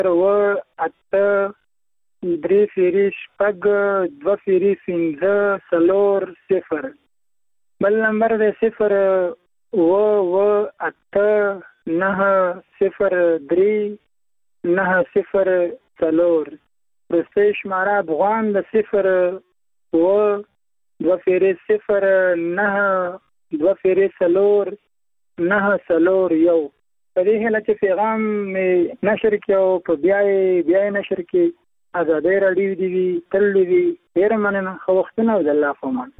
و اته 3 فیری شپږ 2 فیری 5 څلور 0. بل نمبر دی 0 و اته 9 0 3 9 0 څلور. وروستی شماره افغان د 0 و 2 فیری 0 9 2 فیری څلور 9 څلور 1. په دې هیله چې پیغام مې نشر کړی او په بیا یې نشر کړي. ازادي راډیو دی وي تل دی وي. ډېره مننه. ښه وختونه او د الله په امان.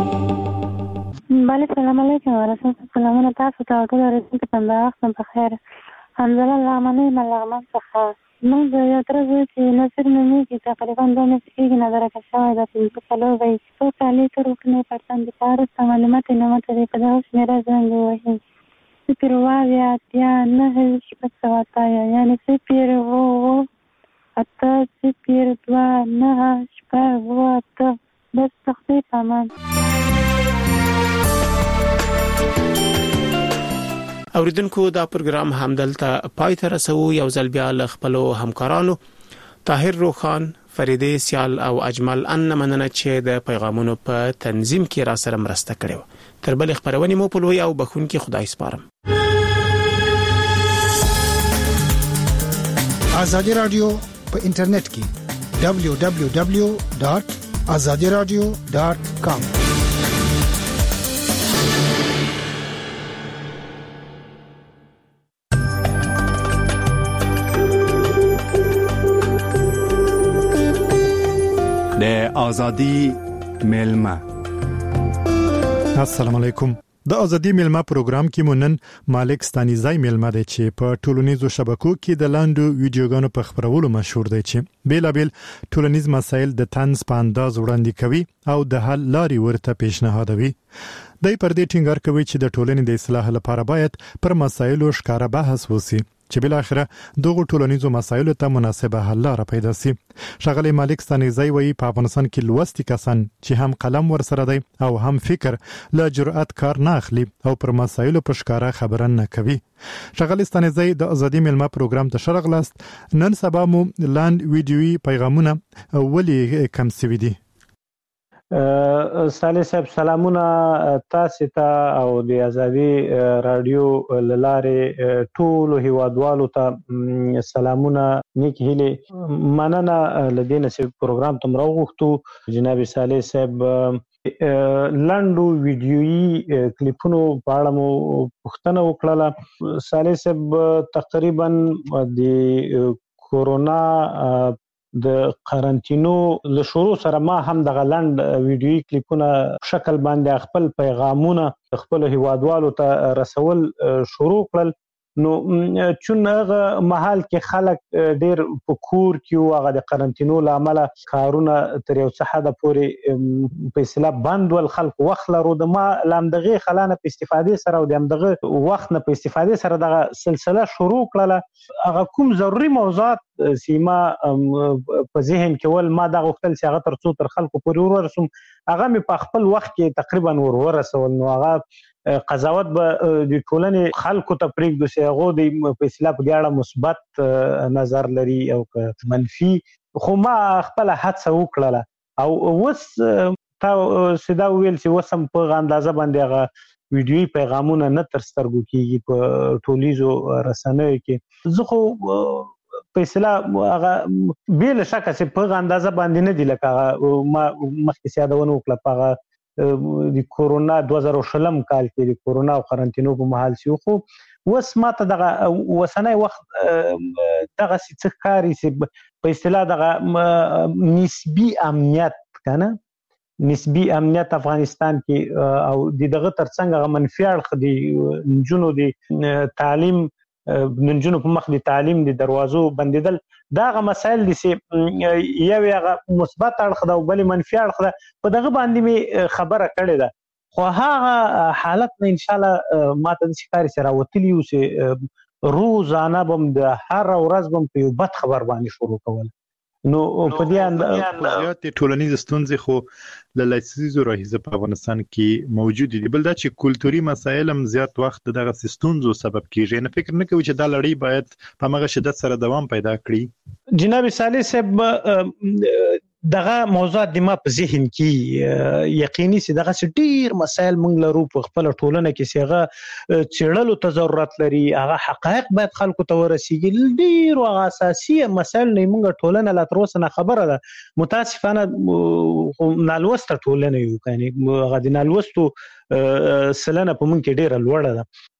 بله سلام علیکم ورحمت سلامونه تاسو ته ټول اورېدونکو ته همدا وخت په خیر. حمدالله لغمنۍ یم لغمان څخه. موږ د یو تره زوی چې نصیر نومېږي تقریبا 2 میاشتې کېږي نظرکه شوی ده. 5 څلور به یې څو کالي تر وکړنې پرسان د پاره معلومات یې نه ماته دی په دغه شمېره زنګ ووهي 0 اتیا 9 شپږ سوه اتیا یعنې 0 اته 0 2 9 شپږ 8 بس تختې په امان. اوریدونکو دا پروګرام همدلته پای ته رسو. یو ځل بیا له خپلو همکارانو طاهر روخان، فریده سیال او اجمل ان مننه چې د پیغامونو په تنظیم کې را سره مرسته کړې. تر بل خبرونه مو په لوی او بخونکي خدای سپارم. آزادی رادیو په انټرنیټ کې www.azadiradio.com د ازادي ملما. السلام علیکم. د ازادي ملما پروګرام کې مونن مالک ستانیزای ملما دی چې په ټولنیزو شبکو کې د لاندو ویډیوګانو په خبرولو مشهور دی چې بیلابل ټولنیز مسایل د طنز په انداز وړاندې کوي او د حل لارې ورته پیشنهادوي. دای پر دې ټینګار کوي چې د ټولنې د اصلاح لپاره باید پر مسایلو ښکاره بحث وشي چې بل اخره دغه ټولنیزو مسایلو ته مناسبه حل لاره پیدا شي. شغله مالک ستانیزای وایي په افغانستان کې لوستي کسان چې هم قلم ورسره دی او هم فکر له جرأت کار نه اخلي او پر مسایلو په ښکاره خبره نه کوي. شغله ستانیزای د ازادي ملما پروګرام ته شرغلاست. نن سبا مو لاند ویډیوي پیغامونه ولې کم سوي دي. صالح صاحب سلامونه تاسو ته او د ازادي رادیو لاره ټول هیوادوالو ته سلامونه نیک هیله مننه لدینه چې پروګرام تم راوغختو. جناب صالح صاحب لاندو ویډیویي کلیپونو په اړه مو پوښتنه وکړه. صالح صاحب تقریبا د کورونا د قرنټینو له شروع سره ما هم د غلند ویډیوي کلیپونه شکل باندې خپل پیغامونه خپل هیوادوالو ته رسول شروع کړل. نو چون هغه محل کې خلک ډیر په کور کې هغه د قرنټینو لامل کارونه تر یو څه حد پورې په اصطلاح بند ول. خلک وخت لرو د ما لامدغه خلانه په استفاده سره او دغه وخت نه په استفاده سره دغه سلسله شروع کړله. هغه کوم ضروري موضوعات سیما په ذهن کې ول ما دغه وختل چې هغه تر خلکو پورې ورسوم هغه مې په خپل وخت کې تقریبا ورسول. نو هغه قضاوت به د ټولنې خلکو ته پرېږدو چې هغه د په اصطلاح په دې اړه مثبت نظر لري او منفي. خو ما خپل هڅه وکړله او اوس تا سیدا ویل چې وسم په اندازه باندې هغه ویډیوي پیغامونه نه تر سترګو کېږي په ټولیزو رسنیو کې. زه خو په اصطلاح هغه بې له شکه چې په اندازه باندې نه دي لکه ما مخکې یادونه وکړه په د کورونا 2020 کال کې د کورونا او قرنټینو په محل شو. خو وس ماته دغه وسنۍ وخت دغه څه کاری چې په اصطلاح دغه نسبی امنیت کنه نسبی امنیت افغانستان کې او دغه ترڅنګ منفي اړخ دی نجونو دی تعلیم نجونو په مخ د تعلیم د دروازو بندیدل داغه مسائل دي چې یو هغه مثبت اړخ ده او بل منفي اړخ ده. په دغه باندې می خبره کړې ده خو هغه حالت نه ان شاء الله ماته د شکاري سره وتلی او چې روزانه بم د هر ورځ بم په یو بد خبر باندې شروع کول نو په دې اندازه زیات ټولنیز ستونزې خو له لسیزو راهیسه په افغانستان کې موجود دي، بل دا چې کلتوري مسایل هم زیات وخت دغه ستونزو سبب کیږي. نه فکر نه کوي چې دا لړۍ باید په هغه شدت سره دوام پیدا کړي؟ جناب صالح صاحب دغه موضوعات د ما په ذهن کې یقیني سي دغه ډیر مسایل موږ لرو په خپل ټولنه کې سیغه چیرلو ته ضرورت لري، هغه حقایق باید خلکو ته ورسیږي. ډیر او اساسي مسایل نه موږ ټولنه لا تر اوسه نه خبره ده. متاسفانه نالوسته ټولنه یو، کني هغه د نالوستو سلنه په موږ کې ډیره لوړه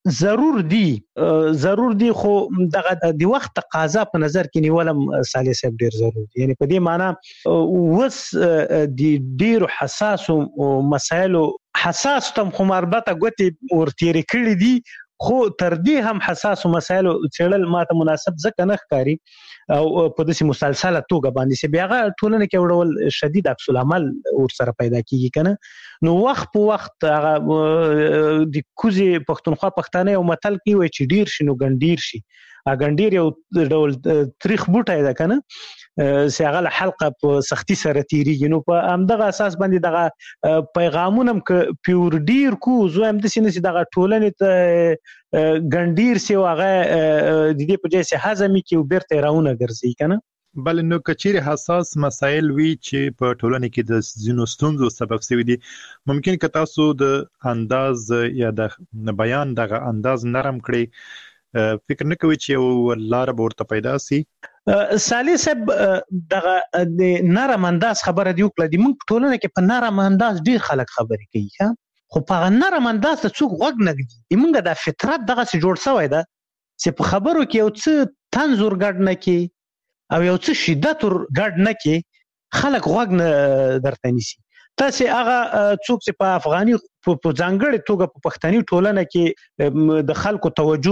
ده. ضرور دي خو دغه د وخت تقاضا په نظر کې نیولم صالح صاحب ډیر ضروري. یعنی په دې معنی وس د ډیر حساس او مسایل حساس تم خو مربطه غوتی ورتيري کړی دي، خو تر دې هم حساس مسایل چړل ماته مناسب ځکه نه ښکاری او په داسې مسلسله توګه باندې چې بیا ټولنه کې وړول شدید عکس العمل ور سره پیدا کیږي کنه. نو وخت په وخت هغه د کوزي پښتونخوا پښتانه او متل کې وای چې ډیر شنو ګنډیر شي. اګنډیر یو ډول تاریخ بوټای ده کنه چې هغه حلقه په سختي سره تیریږي. نو په همدغه اساس باندې دغه پیغامونه ک پیور ډیر کو زو هم د سینې دغه ټولنې ته ګنډیر سی واغه د دې په ځای سه هضمي کې وبرته راونه ګرځي کنه. بل نو کچیر حساس مسایل وی چې په ټولنه کې د زینو ستونزو سبب شوی دي، ممکن که تاسو د انداز یا د بیان دغه انداز نرم کړئ، فکر نه کوي چې یو لار ورته پیدا سي؟ صالح صاحب دغه د نرم انداز خبره دی وکړه. د موږ ټولنه کې په نرم انداز ډیر خلک خبرې کوي، خو په نرم انداز ته څوک غوږ نه ږدي. موږ د فطرت دغه څه جوړ شوی ده چې په خبرو کې یو څه تنزور ګډ نه کی او یو څه شدت ور ګډ نه کی، خلک غوږ نه درته نیسي. تاسو هغه څوک چې په افغاني په ځانګړي توګه په پښتني ټولنه کې د خلکو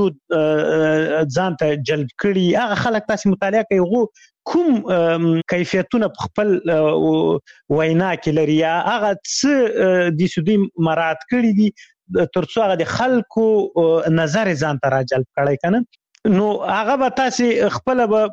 توجه ځان ته جلب کړي، هغه خلک تاسو مطالعه کوي کوم کیفیتونه په خپل وینا کې لري، هغه څه د سودی مراد کړي دي ترڅو هغه د خلکو نظر ځان ته راجلب کړي کنه. نو هغه به تاسو خپل به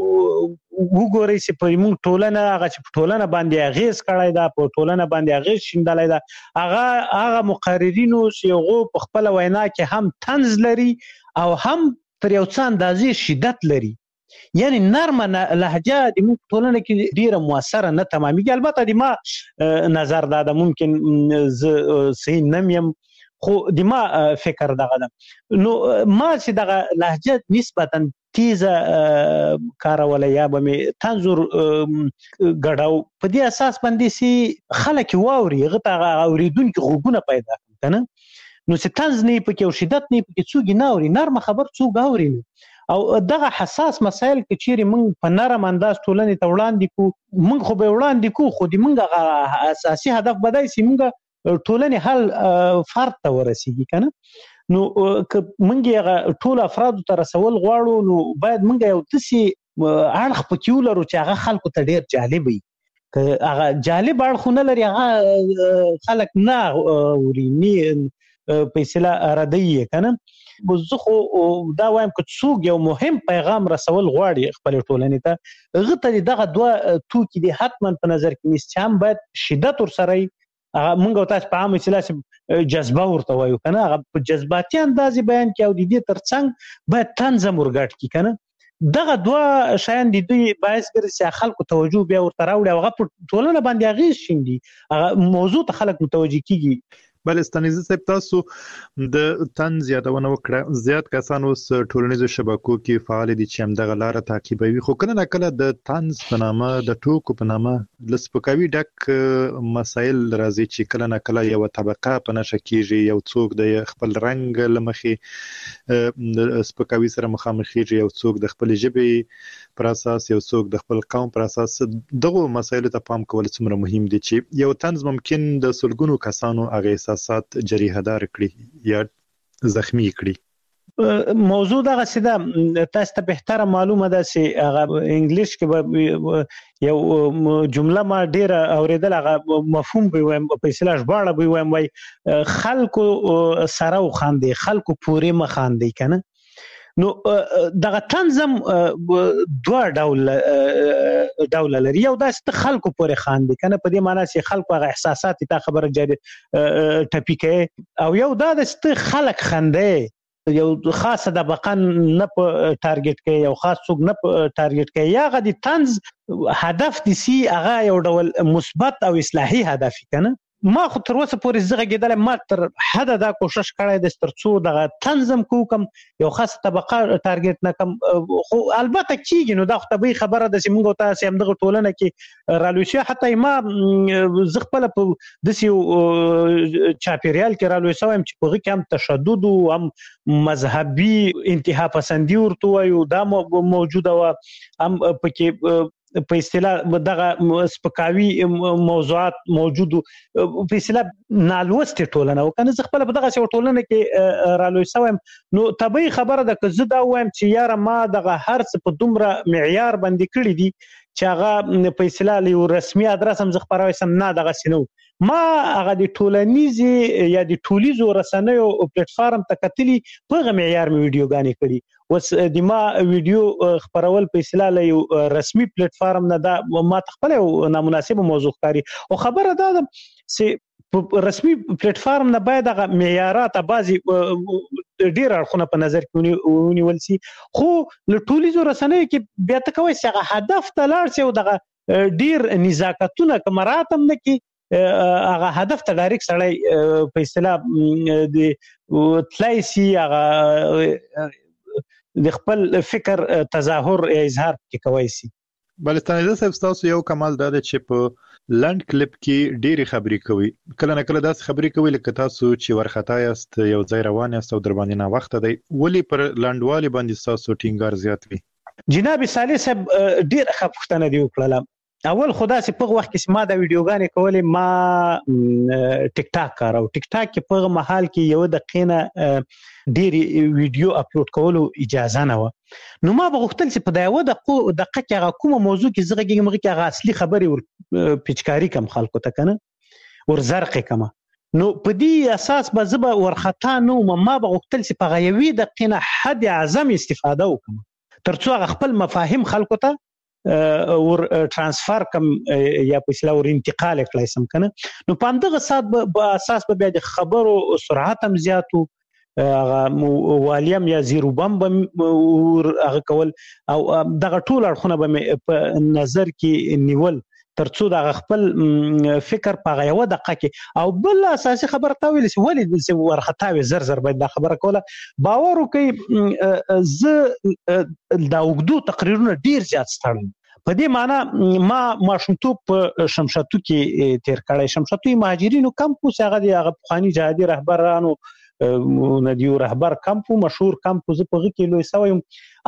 وګورئ چې په موږ ټولنه هغه چې په ټولنه باندې اغیز کړی دا، په ټولنه باندې اغیز شیندلای دا، هغه مقررینو چې هغه په خپل وینا کې هم طنز لري او هم تر یو څه اندازې شدت لري. یعنی نرمه لهجه د موږ ټولنه کې ډیره موثره نه تمامېږي. البته د ما نظر دا ده، ممکن صحیح نمیم خو د ما فکر دغه ده. نو ما چې دغه لهجه نسبتا تیزه کارولای یا به می تنظر غړاو په دې اساس باندې سي خلک واوري غته اوریدونکو غوګونه پیدا کنه. نو چې تنز نه پکې او شدت نه پکې څوګ نه اوري، نرم خبر څوګ اوري. او دغه حساس مسایل کې چیرې موږ په نرم انداز ټولنې ته وړاندې کو، موږ خو به وړاندې کو، خو د موږ اساسي هدف بدای سي موږ ټولنې حل فرد ته ورسیږي کنه. نو که موږ ټول افراد ته رسول غواړو نو باید موږ یو تاسي اړخ پکې ولرو چې هغه خلکو ته ډیر جالب وي. که هغه جالب اړخ نه لري هغه خلک نه ورینی په اصطلاح ردی کنه. زه خو دا وایم که څوک یو مهم پیغام رسول غواړي خپل ټولنې ته، غته دغه دوه توکي دي حتما په نظر کې نیست چې هم باید شدت ورسره موږ تاسو په عامه اصطلاح جذبه ورته وایو کنه، هغه په جذباتي انداز بیان کې او د دې ترڅنګ باید تنظیم ورګټ کی کنه. دغه دوه شیان د دوی باعث ګرځي خلکو توجه بیا ورته راوړي او هغه په ټولنه باندې اغیز شیندي، هغه موضوع ته خلک متوجه کیږي. بل استانیزه صاحب تاسو د طنز یادونه وکړه، زیات کسان اوس ټولنیزو شبکو کې فعال دي چې همدغه لار تعقیبوي، خو کله نه کله د طنز په نامه د ټوکو په نامه لسپکاوي ډک مسایل راځي چې کله نه کله یو طبقه په نشه کیږي، یو څوک د خپل رنگ لمخې سپکاوي سره مخامخ کیږي، یو څوک د خپل ژبې پر اساس، یو څوک د خپل قوم پر اساس. دغه مسایل ته پام کول څومره مهم دي چې یو طنز ممکن د سلګونو کسانو هغه احساسات جریحه دار کړي یا زخمی کړي. موضوع دغه سیده تاسو ته بهتره معلومه ده چې هغه انګلیش کې به یو جمله ما ډیره اوریدل، هغه مفهوم به وایم په اصطلاح ژباړه به وایم وای خلکو سره وخاندي، خلکو پورې مخاندي کنه. نو دغه تنظیم دوه ډول ډول لري. یو داسې خلکو پورې خاندي کنه، په دې معنی چې خلکو هغه احساسات تا خبره جاري ټپی کوي، او یو دا د خلک خندې یو خاصه د بقن نه په ټارګټ کوي، یو خاص څوک نه په ټارګټ کوي، یا غدي طنز هدف دي سي هغه یو ډول مثبت او اصلاحي هدف کنه. ما خو تر اوسه پورې زغه کېدل، ما تر حد دا کوشش کړی د ترڅو د تنظیم کوم یو خاصه طبقه ټارګټ نه کم، خو البته کیږي نو دا خو طبيعي خبره ده چې موږ تاسو هم دغه ټولنه کې رالوشي، حتی ما زغپل په دسیو چاپیریال کې رالوشي وایم چې په کې هم تشدد او هم مذهبي انتها پسندي ورته وایو دا موجوده و، هم پکې په اصطلاح دغه سپکاوي موضوعات موجود په اصطلاح نالوستي ټولنه، وکنه زه خپل په دغه ټولنه کې رالوي سوم. نو طبيعي خبره ده که زه دا وایم چې یاره ما دغه هر څه په دومره معیار باندې کړی دي چې هغه په اصطلاح یو رسمي ادرس هم زه خبروي سم، نه دغه سينو ما هغه د ټولنیزي یا د ټولیزو رسنیو پلیټ فارم ته کتلی په معیار مې ویډیوګانې کړي، وس د ما ویډیو خبرول په اصطلاح یو رسمي پلیټ فارم نه دا ما خپل نامناسبه موضوع کاری، او خبره دا ده چې رسمي پلیټ فارم نه باید هغه معیارات بعضی ډیر اړخونه په نظر کې ونیول شي، خو له ټولیزو رسنیو کې بیا ته کوي چې هغه هدف ته لاړ شي او دغه ډیر نزاکتونه کمرات هم نه کې هغه هدف ته ډایرکټ سړی په اصطلاح د تلای سي هغه د خپل فکر تظاهر یا اظهار کې کوي سي. بلستاني صاحب تاسو یو کمال دا چې په لند کلیپ کې ډېری خبرې کوي، کله نه کله داس خبرې کوي لکه تاسو چې ورختا یاست یو ځای روان یاست او در باندې نه وخت دی، ولی پر لندوالي باندې تاسو ټینګار زیات وي؟ جناب صالح صاحب ډېر خپښتنه دی وکړه. اول خدا سي په وخت کې ما دا ویډیوګانې کولې، ما ټیک ټاک کارو، ټیک ټاک کې په محل کې یو دقیقه ډېری ویډیو اپلوډ کولو اجازه نه و، نو ما بغوښتل چې په دا یو دقیقه کې هغه کومه موضوع کې زغه کې مګه هغه اصلي خبري ور پچکاری کم خلکو ته کنه ور زرق کما، نو په دې اساس به زبا ورختا نو ما بغوښتل چې په غیوي دقیقه حد اعظم استفاده وکم ترڅو هغه خپل مفاهیم خلکو ته ور ترانسفر کم یا په اصطلاح ور انتقال کړای سم کنه. نو په دغه سات په اساس به د خبرو سرعت هم زیاتو، هغه والیم یا زیرو بم هغه کول، او دغه ټول اړخونه به په نظر کې نیول ترڅو د خپل فکر په یو دقیقه کې، او بل اساسي خبره تا ویل چې ولې د ورختاوي زر باید دا خبره کوله باور وکي. ز دا وګدو تقریرونه ډیر زیات ستړم، په دې معنی ما ماشومتوب په شمشاتو کې تیر کړی، شمشاتو مهاجرینو کمپوس هغه پخوانی جهادي رهبرانو ندیو رهبر کمپو مشهور کمپو زه په کې لوي سویم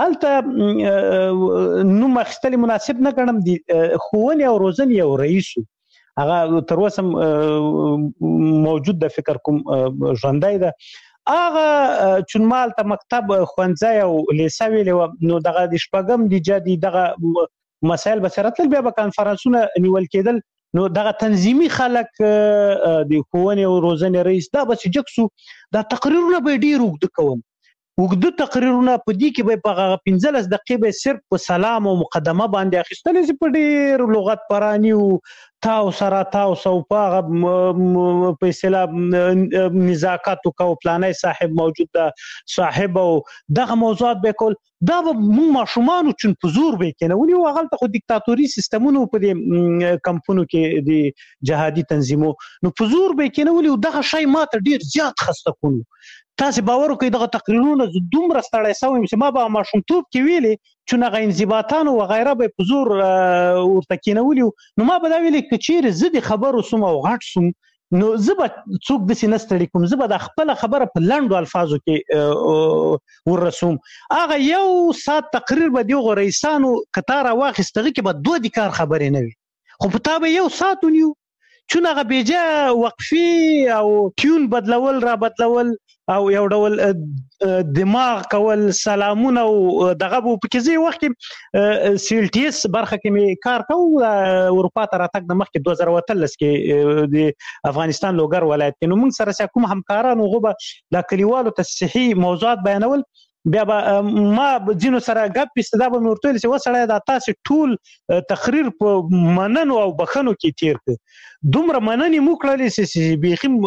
الته نو مخستل مناسب نه ګڼم دي خوونی او روزنی او رئیسو هغه تر اوسه موجود د فکر کوم ژوندای ده، هغه چونمال ته مکتب خوانځای او لیسه ویلو، نو دغه د شپږم د جدي دغه مسائل بصیرت بیا په کانفرنسونه نیول کېدل، نو دغه تنظیمي خلک د خوونی او روزنی رئیس دا بس جکسو دا تقریرونه به ډیر وګد کوم، وګد تقریرونه په دې کې به په 15 دقیقې به صرف په سلام او مقدمه باندې اخیستل چې په ډیر لغت پرانی او تاو سره تاو سو په په اصطلاح نزاکت او پلانای صاحب موجود ده صاحب او دغه موضوعات به کول، دا مو ماشومان چون په زور به کنه ونی او غلطه خو دیکتاتوري سیستمونو په دې کمپونو کې د جهادي تنظیمو نو په زور به کنه ونی دغه شی ماته ډیر زیات خسته کونو. تاسو باور وکړئ دغه تقریرونه دومره ستړی سوم چې ما به ماشومتوب کې ویلي چې هغه انضباطان او غیره به په زور ورته کېنولي، نو ما به دا ویلي چې چیرې زه د خبرو سم او غټ سم نو زه به څوک داسې نه ستړي کوم، زه به د خپله خبره په لنډو الفاظو کې ورسوم. هغه یو ساعت تقریر به دغو رئیسانو کتار واخیست، هغې کې به 2 د کار خبرې نه وي، خو په تا به یو ساعت ونیو چون هغه بیجا وقفي او ټیون بدلول را بدلول او یو ډول دماغ کول سلامونه او دغه په کیږي وخت کې سیلټیس برخه کې می کار کوم اروپا ته راتګ د مخکې 2013 کې د افغانستان لوګر ولایت کې، نو موږ سره کوم همکارانو غوبه د کلیوالو تصحیح موضوعات بیانول، بیا به ما جنو سره غپ استدا به ورته چې وسړی دا تاسو ټول تقریر په مننو او بخنو کې تیر کړ دومره مننې مو کړلې چې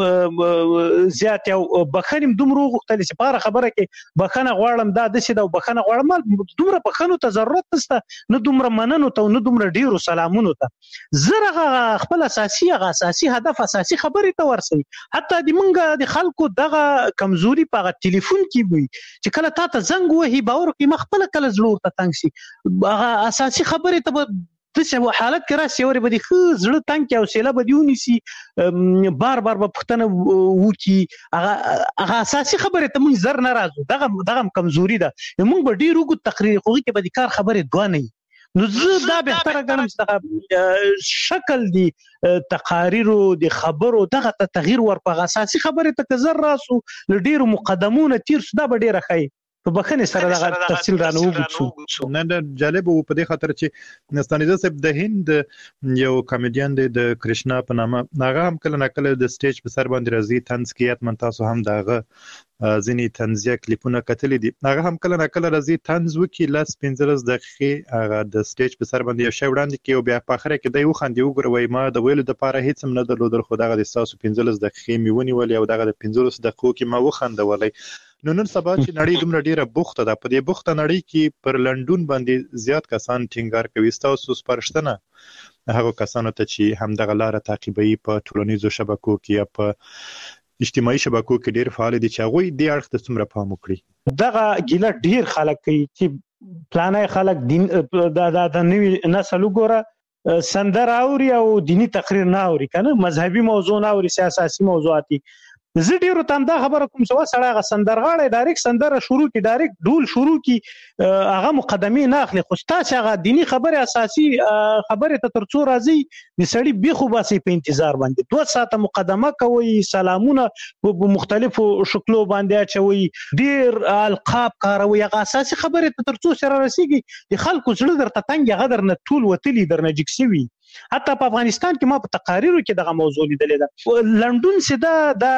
بيخي زیات او بخنیم دومره غوښتل چې بار خبره کې بخنه غواړم دا د څه دا بخنه غواړم دومره بخنو ته ضرورت نشته نه دومره مننو ته نه دومره ډیرو سلامونو ته زره خپل اساسي هدف اساسي خبرې ته ورسوي حتی د منګه د خلکو دغه کمزوري په ټلیفون کې وي چې کله تا ته زنګ وهي باور کې مخبل کله زړه ته تنګ شي هغه اساسي خبرې ته د څه حالت کې راسي اوري بده خو زړه تنګ او سیله بدیونی سي بار په پښتنه وکی هغه اساسي خبره ته موږ زر ناراضو دغه کمزوري ده موږ به ډیر وګ تقریر خو کې به د کار خبره دوه نه نو زه دا به تر غنم چې شکل دی تقاریر د خبرو دغه تغییر ورپغه اساسي خبره ته زر راسو ډیر مقدمونه تیر سودا به ډیر خای په بخنه سره دغه تفصیل رانه وګورئ نن جالب و په دې خاطر چې نستانیزه صاحب د هند یو کامیډین دی د کرشنا په نامه هغه هم کله ناکله د سټیج په سر باندې راځي طنز کیات من تاسو هم دغه ځینی طنزیه کلیپونه کتلې دي هغه هم کله ناکله راځي طنز وکي لاس 15 دقیقې هغه د سټیج په سر باندې یو شی وړاندې کوي او بیا په اخر کې دی وخندي وګوروي ما د ویلو د پاره هیڅ هم نه درلودل خو دغه د تاسو 15 دقیقې میونی ولې او دغه د 15 دقیقو کې ما وخندولې نو نن سبا چې نړۍ دومره ډیره بوخته ده په دې بوخته نړۍ کې پر لندن باندې زیات کسان ټینګار کوي تاسو سپارښتنه هغه کسانو ته چې هم دغه لار تعقیبوي په ټولنیزو شبکو کې یا په اجتماعي شبکو کې ډیر فعال دي چې هغه دې اړخ ته څومره پام وکړي دغه ګیله ډیر خلک کوي چې پلانای خلک دین د نوې نسل وګوره سندر اوري او دینی تقریر نه اوري کنه مذهبي موضوع نه اوري سیاسي موضوعاتي زه ډیرو تم دا خبره کوم چې وسړی غ سندرغاړي ډایرکټ سندره شروع کی ډایرکټ ډول شروع کی هغه مقدمه نه اخلي خو تاسو هغه دینی خبره اساسي خبره ته ترڅو راځي د سړی بيخو باسي په انتظار باندې 2 ساعته مقدمه کوي سلامونه په مختلفو شکلو باندې اچوي ډیر القاب کاروي هغه اساسي خبره ته ترڅو سره رسیږي د خلکو زړه درته تنګ غدر نه ټول وتلی درنه جکسوي حتی په افغانستان کې ما په تقاریرو کې دغه موضوع لیدلې ده لندن سدا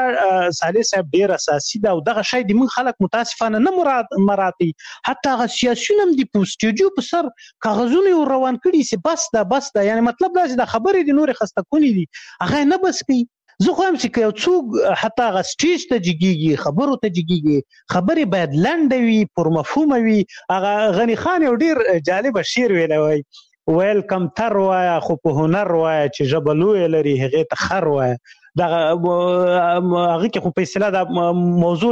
د صالح صاحب ډیر اساسي ده او دغه شی د من خلک متاسفانه نه مراتي حتی هغه سیاسيون د پوسټیجو په سر کاغذونه روان کړي سي بس دا یعنی مطلب دا چې د خبرې د نور خسته کونی دي هغه نه بس کوي زه خو هم چې یو څوک حتی هغه سټیج ته جګیږي خبرو ته جګیږي خبرې باید لنډه وي پر مفهوم وي هغه غنی خان یو ډیر جالب شعر ویلی ویلکم تر وایا خو په هنر وایا چې جبلوې لري هغه ته خر وایا دا هغه کې خو په اصطلاح دا موضوع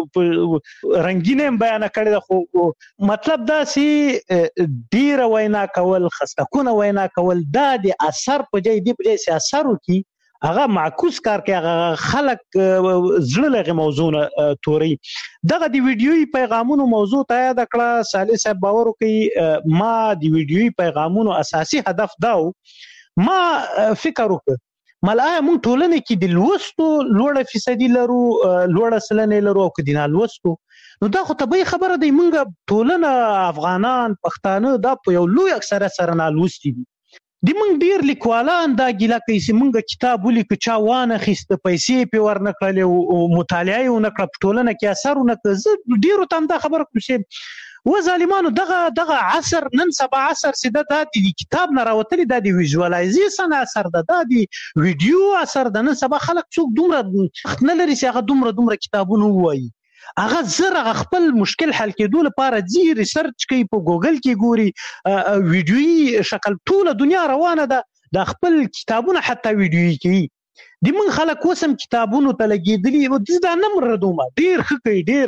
رنگینه بیان کړی دا خو مطلب دا سي ډیر وینا کول خستکونه وینا کول دا د اثر په ځای دی په ځای سي اثر وکي هغه معکوس کار کوي هغه خلک زړه لغه موضوع توري دغه دی ویډیوي پیغامونو موضوع ته یاد کړه صالح صاحب باور کوي ما دی ویډیوي پیغامونو اساسي هدف داو ما فکر وکړ ملای مونږ ټولنه کې د لوستو لوړه فیصدي لرو لوړه سلنه لرو او کدينا لوستو نو دا خو طبيعي خبره دی مونږ ټولنه افغانان پښتانه دا په یو لوی اکثره سره نه لوستي دي د مونږ ډیر لیکوالان دا ګیله کوي چې مونږ کتاب ولیکو چا وانه خسته پیسې په ورنکړل او مطالعه یې ونکړه ټولنه کې اثر ونکړه ډیرو تم دا خبره کوم چې و ظالمانو دغه عصر نن سبا عصر سده د کتاب نه راوتلی د ویژوالایزیشن اثر د ویډیو اثر د نن سبا خلک څوک دومره نه لري چې هغه دومره کتابونه وایي هغه زره خپل مشکل حل کېدو لپاره ځي ریسرچ کوي په ګوګل کې ګوري ویډیوي شکل ټول دنیا روانه ده د خپل کتابونه حتی ویډیوي کوي د من خلک وسم کتابونو ته لګیدلی دا نه مردومه ډیر خکې ډیر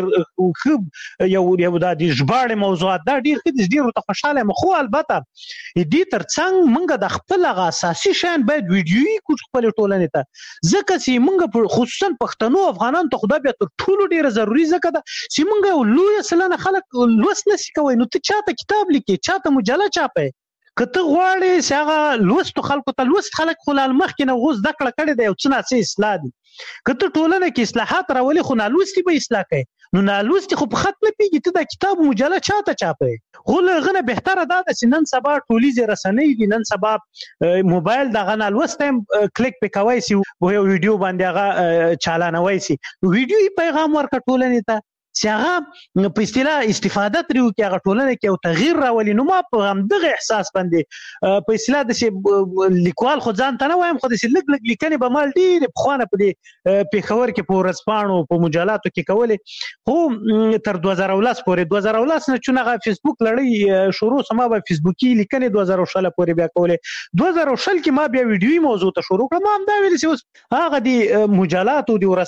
یو د ژباړې موضوعات دا ډیر خې ډیر ته خوشاله مخو البته دې ترڅنګ منګه د خپل اساسي شان باید ویډیوي کو خپل ټولنې ته ځکه چې منګه خصوصا پښتنو افغانان ته خدای بیا تر ټولو ډیر ضروری ځکه دا چې منګه لوی سلنه خلک لوس نشي کوي نو ته چاته کتاب لیکي چاته مجله چاپه کته غواړي چې هغه لوست خلکو ته لوست خلک خلال مخ کې نه غوښ دکړه کړي دی او څه نه اصلاح دي کته ټولنه کې اصلاحات راولي خو نه لوستي به اصلاح کوي نو نه لوستي خو په خط نه پیږي ته د کتاب مجله چاته چاپه خو لغنه بهتره ده چې نن سبا ټولیزه رسنۍ دي نن سبا موبایل دغه نه لوستم کلیک پکوي سي یو ویډیو باندې هغه چالانوي سي ویډیو پیغام ورکړه ټولنه ته چې هغه په اصطلاح استفاده ترې وکړي، هغه ټولنه کې یو تغییر راولي. نو ما په همدغه احساس باندې په اصطلاح د لیکوال خو ځان ته نه وایم، خو د لږ لږ لیکنې به ما ډېرې پخوانه په دې پېښور کې په ورځپاڼو په مجلاتو کې کولې، خو تر 2019 پورې 2019 نه چې هغه فیسبوک لړۍ شروع سما به فیسبوکي لیکنې 2020 پورې بیا کولې. 2020 کې ما بیا ویډیوي موضوع ته شروع کړم. ما هم دا ویل چې اوس هغه د مجلاتو د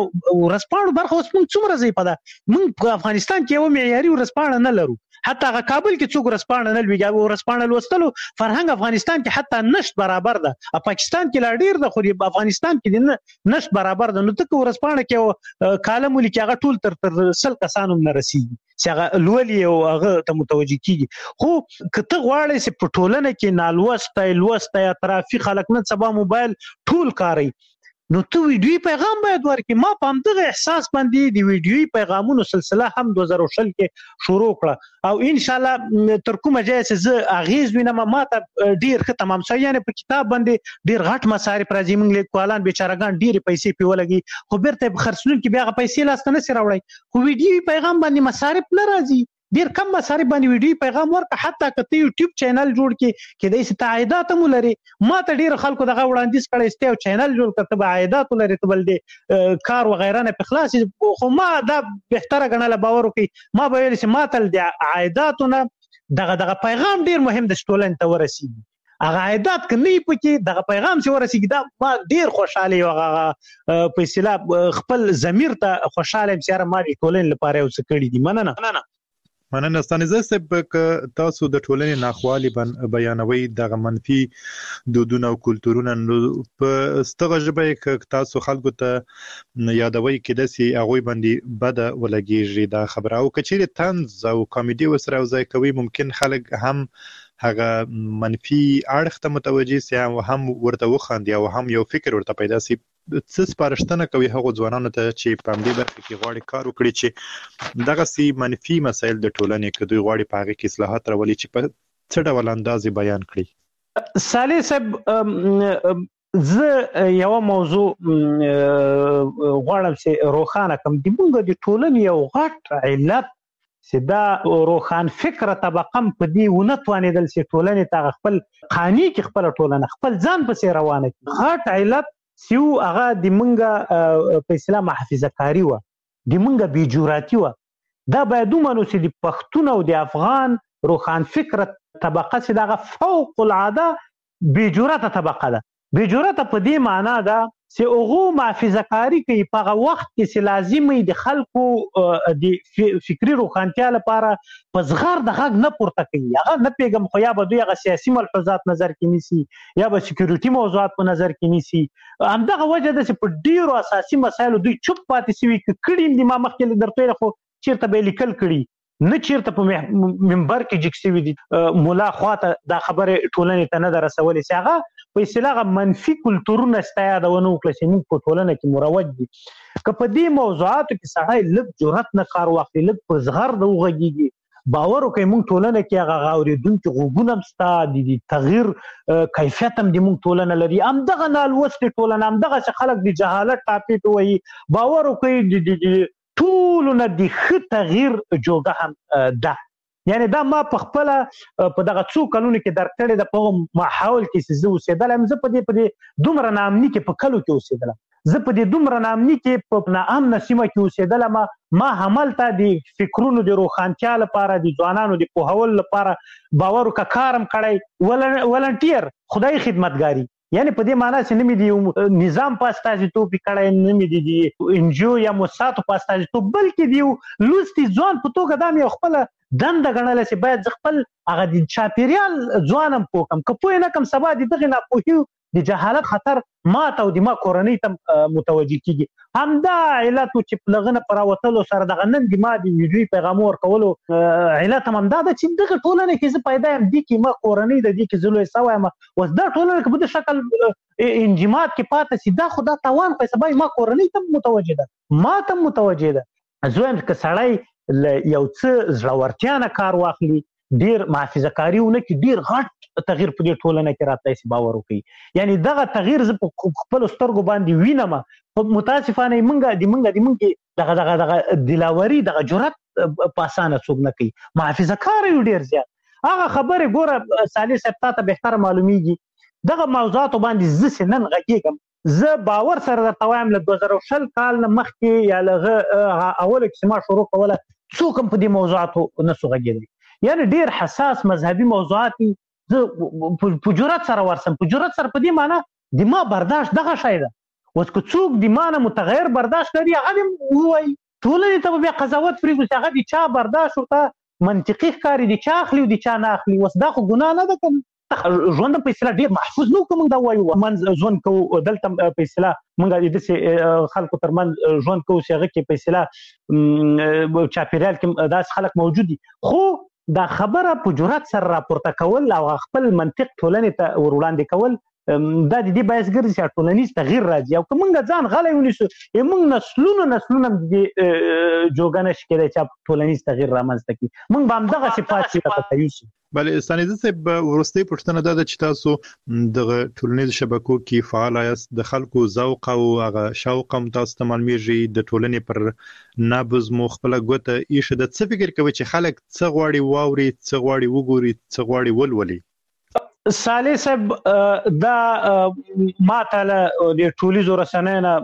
ورځپاڼو برخه اوس موږ څومره ضعیفه ده. موږ په افغانستان کې یو معیاري ورځپاڼه نه لرو، حتی هغه کابل کې څوک ورځپاڼه نه لوي. ورځپاڼه لوستلو فرهنګ افغانستان کې حتی نشت برابر ده، پاکستان کې لا ډیر ده، خو افغانستان کې نشت برابر ده. نو ته ورځپاڼه کې کالم ولیکي هغه ټول تر 100 کسانو نه رسیږي چې هغه لولي او هغه ته متوجي کیږي. خو کته غواړي چې په ټولنه کې نالوسته یا ترافیک خلک نن سبا موبایل ټول کاروي، نو ته ویډیوي پیغام باید ورکړي. ما په همدغه احساس باندې د ویډیوي پیغامونو سلسله هم 2020 کې شروع کړه، او ان شاء الله تر کومه ځای چې زه اغیز وینم ما ته ډیر ښه تمام شي. یعنی په کتاب باندې ډیر غټ مصارف راځي، موږ لیکوالان بیچارهګان ډیر پیسې پیولګي، خو بیرته خرڅون کې بیا پیسې لاس ته نه سي راوړي. خو ویډیوي پیغام باندې مصارف نه راځي، ډیر کم مصارف باندې ویډیو پیغام ورکړه. حتی کته یوټیوب چینل جوړ کې د ایست عائدات هم لري. ما ته ډیر خلکو دغه وړاندیز کړی چې یو چینل جوړ کړه به عائدات لري، ته بل دې کار و غیره نه په خلاص. خو ما دا بهتره غناله باور وکي، ما به ویل چې ما تل د عائداتونه دغه پیغام ډیر مهم د ټولنې ته ورسیږي. هغه عائدات کني پکې دغه پیغام چې ورسیږي دا ما ډیر خوشاله یو هغه په اصطلاح خپل ضمیر ته خوشاله چې ما د ټولنې لپاره یو څه کړی دي. مننه ستانیزه صاحب، تاسو د ټولنې ناخوالي بیانوي دغه منفي دودونه او کلتورونه په ستغه ژبه کې تاسو خلکو ته یادوي کې دسي هغه باندې بد ولګيږي دا خبره، او کچېره طنز او کامیډي وسره ځای کوي ممکن خلک هم هغه منفي اړخ ته متوجي سي او هم ورته وخاندي او هم یو فکر ورته پیدا سي. څه سپارښتنه کوي هغه ځوانانو ته چې په دې برخه کې غواړي کار وکړي چې دغه سي منفي مسایل د ټولنې کې دوی غواړي په هغه کې اصلاحات راولي چې په څه ډول انداز بیان کړي؟ صالح صاحب، زه یو موضوع غواړم چې روښانه کړم. د موږ د ټولنې یو غټ علت چې دا روښان فکر طبقه په دې ونه توانېدل چې ټولنې ته خپل قانوني کې خپل ټولنه خپل ځان پسې روانه کړي. غټ علت سیو هغه د منګه په اصطلاح محافظه کاری و، د منګه بیجوراتي و. دا باید ومنو چې د پښتون او د افغان روښان فکر طبقه چې دغه فوق العاده بیجورته طبقه ده. بیجورته په دې معنا ده چې هغه محافظه کاری کوي په هغه وخت کې چې لازمي د خلکو د فکری روښانتیا لپاره په صغار د غږ نه پورته کوي. هغه نه پیغام خو یا به دوی هغه سیاسي ملحوظات نظر کې نیسي یا به سکیورټي موضوعات په نظر کې نیسي. همدغه وجه ده چې په ډیرو اساسي مسایلو دوی چوپ پاتې شوي. کړي د ما مخکې درته خو چیرته به لیکل کړي نه چیرته په منبر کې جکسوي دي مولا خواته دا خبره ټولنې ته نه درسولې چې هغه په اصطلاح منفي کلتورونه استیادونه وکړي چې موږ په ټولنه کې مروج دي. که په دې موضوعاتو کې سړی لږ جرأت نه کار واخلي، لږ په زغر د وغږیږي، باور وکړئ موږ ټولنه کې هغه اورېدونکي غوږونه هم شته، د تغییر کیفیت هم د موږ ټولنه لري. همدغه نالوستې ټولنه، همدغه چې خلک د جهالت ټاپې ته وایي، باور وکړئ ټولو نه د ښه تغییر جوګه هم ده. یعنی دا ما په خپل په دغه څو کلونو کې درک کړی د په ماحول کې چې زه اوسېدلم. زه په دې دومره ناامني کې په کلو کې اوسېدلم، زه په دې دومره ناامني کې په ناامنه سیمه کې اوسېدلم. ما هملته د فکرونو د روښانتیا لپاره، د ځوانانو د پوهول لپاره باور وکړه کارم کړی، ولنټیر خدای خدمتګاري. یعنی په دې معنا چې نه مې د نظام په استازیتوب کړی، نه مې د انجیو یا موسساتو په استازیتوب، بلکې د لوستي ځوان په توګه دا مې خپله دنده ګڼله چې باید زه خپل هغه د چاپېریال ځوان هم پوه کړم. که پوه نه کړم سبا د دغې ناپوهي د جهالت خطر ما ته او د ما کورنۍ ته متوجه کیږي. همدا علت و چې په دغه نه په راوتلو سره دغه نن د ما د ویډیوي پیغامو ورکولو علت هم همدا ده چې دغه ټولنه کې زه پیدا یم، دې کې ما کورنۍ د دې کې زه لوی سوی یم. اوس دا ټولنه که په دې شکل انجماد کې پاتې شي، دا خو دا تاوان خو سبا ما کورنۍ ته متوجه ده، ما ته متوجه ده. زه وایم که سړی یو څه زړورتیا نه کار واخلي، ډیر محافظه کاری ونه کې، ډیر غټ تغییر په دې ټولنه کې راتلی شي. باور وکړي یعنی دغه تغییر زه په خپلو سترګو باندې وینم. متاسفانه موږ دغه دلاوري دغه جرأت پاسانه څوک نه کوي محافظه کار یو ډیر زیات هغه خبره ګوره صالح صاحب ته به معلومیږي دغه موضوعات باندې زه نن غږیږم زه باور سره درته وایم له 2020 کال نه مخکې یا لغه اول کې ما شروع کوله څوک هم په دې موضوعاتو نه سو غږیدل یعنی ډیر حساس مذهبي موضوعات زه په جرأت سره ورسم په جرأت سره په دې معنی د ما برداشت دغه شی ده اوس که څوک د ما نه متغیر برداشت لري هغه وایي ټولنې ته بیا قضاوت پرېږدو چې هغه د چا برداشت ورته منطقي ښکاري د چا اخلي او د چا نه اخلي اوس دا خو ګناه نه ده که ژوند په اصطلاح ډېر محفوظ نه وو که موږ دا وایو منځ ژوند کوو دلته په اصطلاح موږ د داسې خلکو ترمنځ ژوند کوو چې هغه کې په اصطلاح چاپېریال کې داسې خلک موجود دي خو دا خبره په جرأت سره راپورته کول او خپل منطق ټولنې ته ور وړاندې کول دا د دې باعث ګرځي چې ټولنیز تغییر راځي او که موږ ځان غلی ونیسو موږ نسلونه د جوګه نشي کېدای چې ټولنیز تغییر رامنځته کړي موږ به همدغه صفات چې یوسو بلې ستانیزه صاحب وروستۍ پوښتنه دا ده چې تاسو دغه ټولنیزو شبکو کې فعال یاست د خلکو ذوق او هغه شوق هم تاسو ته معلومیږي د ټولنې پر نبض مو خپله ګوته ایښې ده څه فکر کوئ چې خلک څه غواړي واوري څه غواړي وګوري څه غواړي ولولي صالح صاحب دا ما ته له د ټولنیزو رسنیو نه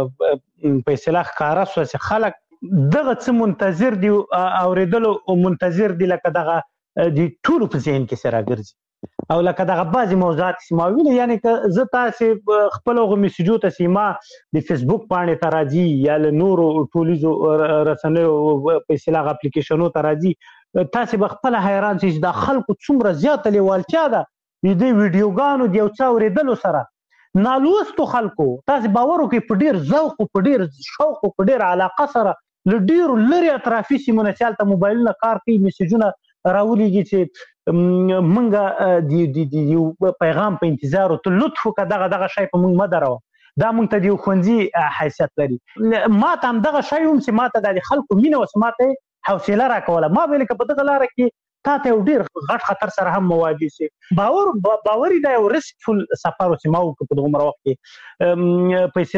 په اصطلاح ښکاره شوه چې خلک دغه څه منتظر دي اورېدلو منتظر دي لکه دغه د ټولو په ذهن کې سره ګرځي او لکه دغه بعضی موضوعات چې ما ویل یعنی که زه تاسو خپل غو میسجو ته سیما د فیسبوک باندې ته راځي یا له نورو ټولنیزو رسنیو په اصطلاح اپلیکیشنونو ته راځي تاسو به خپل حیران شئ د خلکو څومره زیاته لیوالتیا ده د ویډیوګانو د یو څه اورېدلو سره نالوستو خلکو تاسو باور وکړئ په ډیر ذوق او په ډیر شوق او په ډیر علاقه سره ل ډیر لري اطرافي سیمونه چالت موبایلونه کار کوي میسجونه راولېږي چې مونږه د یو پیغام په انتظار او ته لطف وکړه دغه شی په مونږ مدرو دا مونږ ته د یو ښوونځي حیثیت لري ما ته هم دغه شی هم چې ما ته د خلکو مینه اوس ما ته حوصله راکوله ما ویل که په دغه لاره کې تا ته یو ډیر غټ خطر سره هم مواجه شي باوري دا یو ریسکفل سفر چې ما وکړ په دغه وخت کې په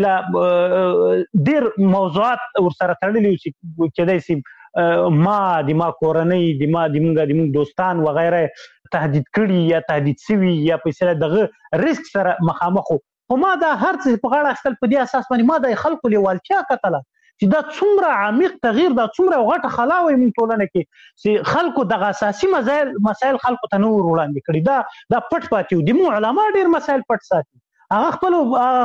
اصطلاح ډیر موضوعات ورسره تړلي چې کېدای شي ما د ما کورنۍ د موږ دوستان وغیره تهدید کړي یا تهدید شوي یا په اصطلاح دغه ریسک سره مخامخ خو ما دا هر څه په غاړه اخیستل په دې اساس باندې ما د خلکو لیوالتیا کتله چې دا څومره عمیق تغییر دا څومره غټه خلا وي موږ ټولنه کې چې خلکو دغه اساسي مسایل خلکو ته نور وړاندې کړي دا پټ پاتې دي مو علما ډیر مسایل پټ ساتي هغه خپل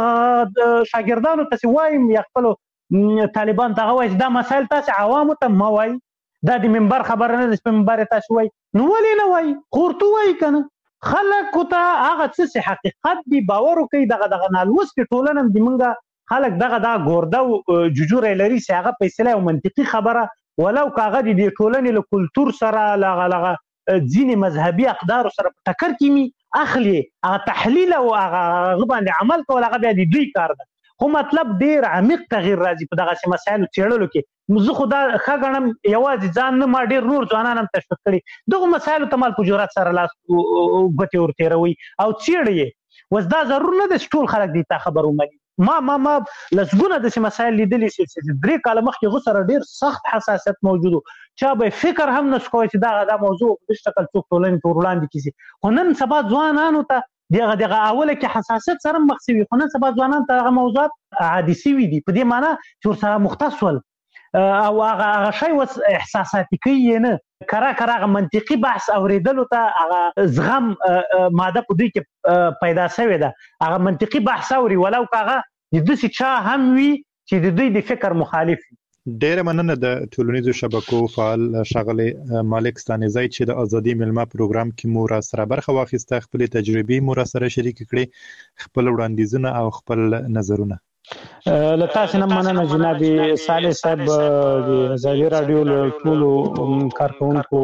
شاګردانو ته وایم یا خپل طالبان ته وایي دا مسایل تاسو عوامو ته ما وایي دا د منبر خبره نه د منبر تاسو وایي نو ولې نه وایي خورته وایي کنه خلک ته هغه څه حقیقت دی باور کوي دغه نالوس کې ټولنه د منګه خلک دغه ګورده جوجور لري چې هغه په اصطلاح منطقي خبره ولو کاغه د ټولنې له کلچر سره لغه ځینې مذهبي اقدار سره ټکر کیمي اخلي هغه تحلیل او هغه باندې عمل کول هغه بیا د دوی کار ده خو مطلب ډیر عمیق تغییر راځي په دغه مسایلو چیرلو کې زه خو دا ښه ګڼم یوازې ځان نه ما ډیر نور ځوانان هم تشویق کړي دغه مسایلو ته مال په جرأت سره لاس ګوتې ورتېروي او څېړي اوس دا ضرور نه ده چې ټول خلک دې ته خبر ومني ما لسګونه داسې مسایل لیدلي چې 3 کاله مخکې هغو سره ډیر سخت حساسیت موجود چا به فکر هم نه کوي چې دا موضوع په شکل څوک ټولنې ته وړاندې کړي خو نن سبا ځوانانو ته دغه اوله کې حساسیت سره مخ شوي خو نن سبا ځوانان ته هغه موضوعات عادي شوي دي په دې معنی چې ورسره مختص ول او هغه شی اوس احساساتي کوي نه کره منطقي بحث اورېدلو ته هغه زغم ماده په دوی کې پیدا شوې ده هغه منطقي بحث اوري ولو هغه د داسې چا هم وي چې د دوی د فکر مخالف وي ډیره مننه د ټولنیزو شبکو فعال ښاغلی مالک ستانیزی چې د ازادي ملما پروګرام کې مو را سره برخه واخیسته خپل تجربې مو را سره شریک کړې خپل وړاندیزونه او خپل نظرونه له تاسو نه مننه جناب صالح صاحب د ازادي رادیو له ټولو کارکونکو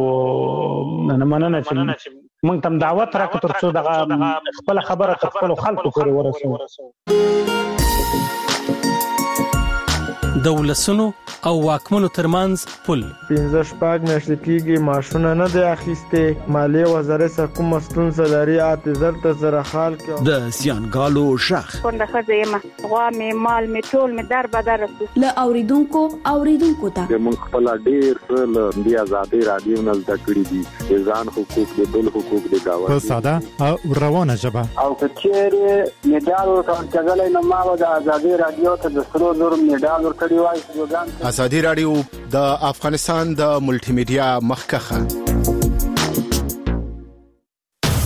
نه مننه چې موږ تم دعوت راکړو ترڅو دغه خپل خبره خپل خلکو پورې ورسوو د ولسونو او واکمنو ترمنځ پل 15 میاشتې کېږي معاشونه نه دی اخیسته مالیه وزارت سره کوم ستونزه لري اعتذار ته زره خال کې د سیانګالو شخ څنګه خزیمه غوا می مال می ټول می در بدر ل اوریدونکو ته موږ خپل ډیر څه د آزادۍ رادیو نه زده کړی دي ځان حقوق د بل حقوق د گاوه په ساده او روانه ژبه او کچېره میډال ورکړل نو ما د آزادۍ رادیو ته د سرو زر میډال ورکړی وای. ازادي رادیو د افغانستان د ملټي میډیا مخکخه